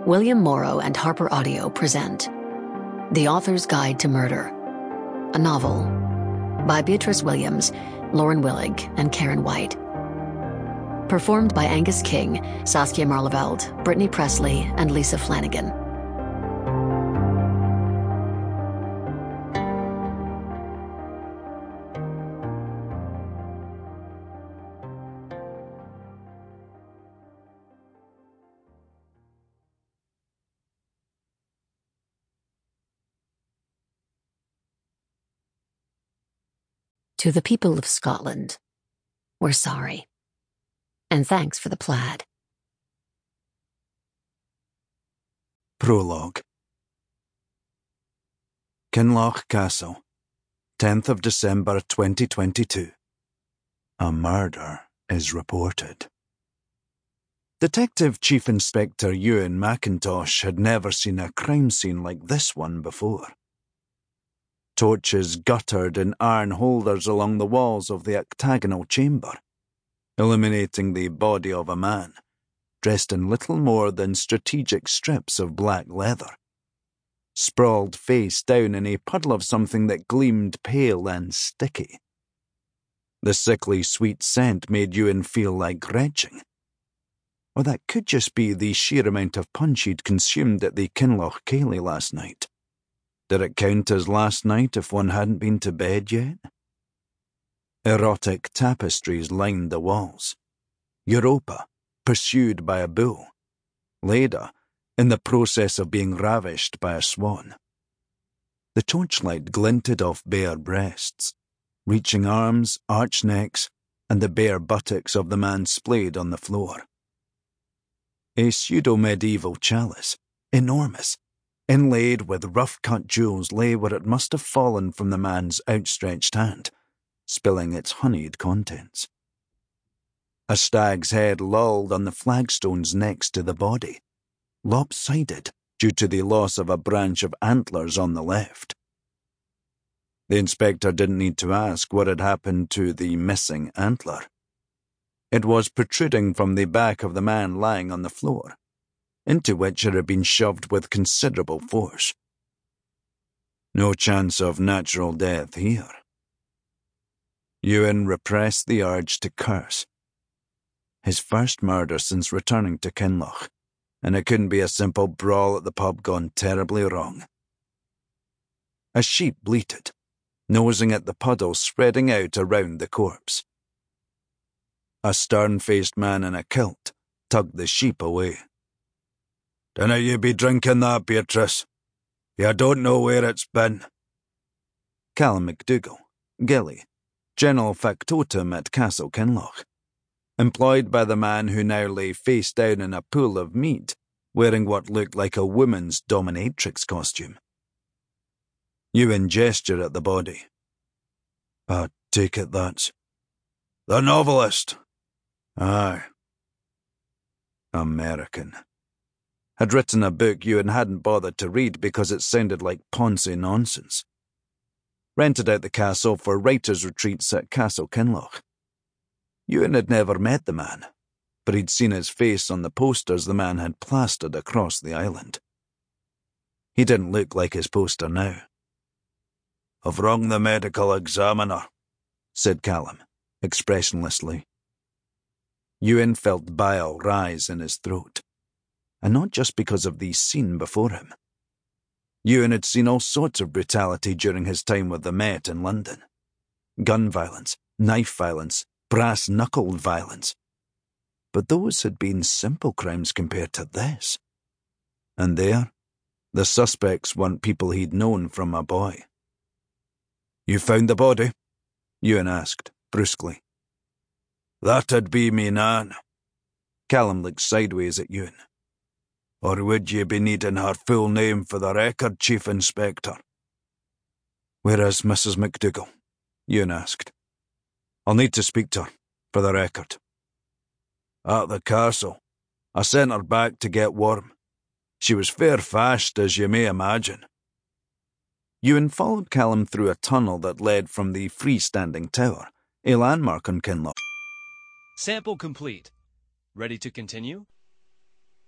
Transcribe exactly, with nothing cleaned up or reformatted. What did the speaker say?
William Morrow and Harper Audio present The Author's Guide to Murder, a novel by Beatrice Williams, Lauren Willig, and Karen White. Performed by Angus King, Saskia Marleveld, Brittany Presley, and Lisa Flanagan. To the people of Scotland, we're sorry. And thanks for the plaid. Prologue. Kinloch Castle, tenth of December twenty twenty-two. A murder is reported. Detective Chief Inspector Ewan McIntosh had never seen a crime scene like this one before. Torches guttered in iron holders along the walls of the octagonal chamber, illuminating the body of a man, dressed in little more than strategic strips of black leather, sprawled face down in a puddle of something that gleamed pale and sticky. The sickly sweet scent made Ewan feel like retching. Or that could just be the sheer amount of punch he'd consumed at the Kinloch Ceilidh last night. Did it count as last night if one hadn't been to bed yet? Erotic tapestries lined the walls. Europa, pursued by a bull. Leda, in the process of being ravished by a swan. The torchlight glinted off bare breasts, reaching arms, arched necks, and the bare buttocks of the man splayed on the floor. A pseudo-medieval chalice, enormous, inlaid with rough-cut jewels, lay where it must have fallen from the man's outstretched hand, spilling its honeyed contents. A stag's head lolled on the flagstones next to the body, lopsided due to the loss of a branch of antlers on the left. The inspector didn't need to ask what had happened to the missing antler. It was protruding from the back of the man lying on the floor, into which it had been shoved with considerable force. No chance of natural death here. Ewan repressed the urge to curse. His first murder since returning to Kinloch, and it couldn't be a simple brawl at the pub gone terribly wrong. A sheep bleated, nosing at the puddle spreading out around the corpse. A stern-faced man in a kilt tugged the sheep away. "Dinna you be drinking that, Beatrice? You don't know where it's been." Callum MacDougall, Gilly, general factotum at Castle Kinloch, employed by the man who now lay face down in a pool of mead, wearing what looked like a woman's dominatrix costume. Ewan gestured at the body. "I take it that's..." "The novelist." "Aye." American. Had written a book Ewan hadn't bothered to read because it sounded like Ponzi nonsense. Rented out the castle for writers' retreats at Castle Kinloch. Ewan had never met the man, but he'd seen his face on the posters the man had plastered across the island. He didn't look like his poster now. "I've rung the medical examiner," said Callum, expressionlessly. Ewan felt bile rise in his throat. And not just because of the scene before him. Ewan had seen all sorts of brutality during his time with the Met in London. Gun violence, knife violence, brass-knuckled violence. But those had been simple crimes compared to this. And there, the suspects weren't people he'd known from a boy. "You found the body?" Ewan asked, brusquely. "That'd be me nan." Callum looked sideways at Ewan. "Or would you be needing her full name for the record, Chief Inspector?" "Where is Missus MacDougall?" Ewan asked. "I'll need to speak to her, for the record." "At the castle. I sent her back to get warm. She was fair fast, as you may imagine." Ewan followed Callum through a tunnel that led from the freestanding tower, a landmark on Kinloch. Sample complete. Ready to continue?